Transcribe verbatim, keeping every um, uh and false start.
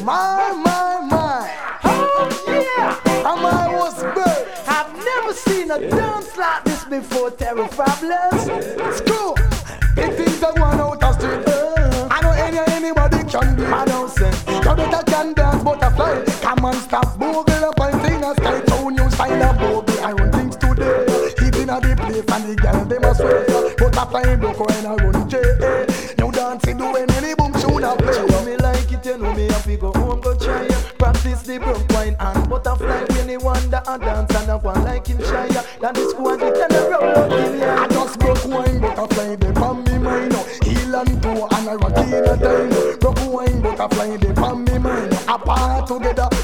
My, my, my. Oh, yeah. And I was bird. I've never seen a dance like this before, Terror Fabulous. Screw. If things are one out of street, uh, I know any anybody can be. I don't say. You better can dance butterfly. Come on, stop bogle up and sing a sky tune. You style a bogle. I run things today. Eating at the place and the girl they must swear. Butterfly block when I run J A. You dancing doing any boom tune I play. You know me like it, you know me have to go home go try. Practice the broke wine and butterfly. When he wonder a dance and I want like him shy. Then the squad it and the roll out in here. I just broke wine butterfly they from me mind. Heel and toe and I rock in a time. Broke wine butterfly they from me mind. Apart together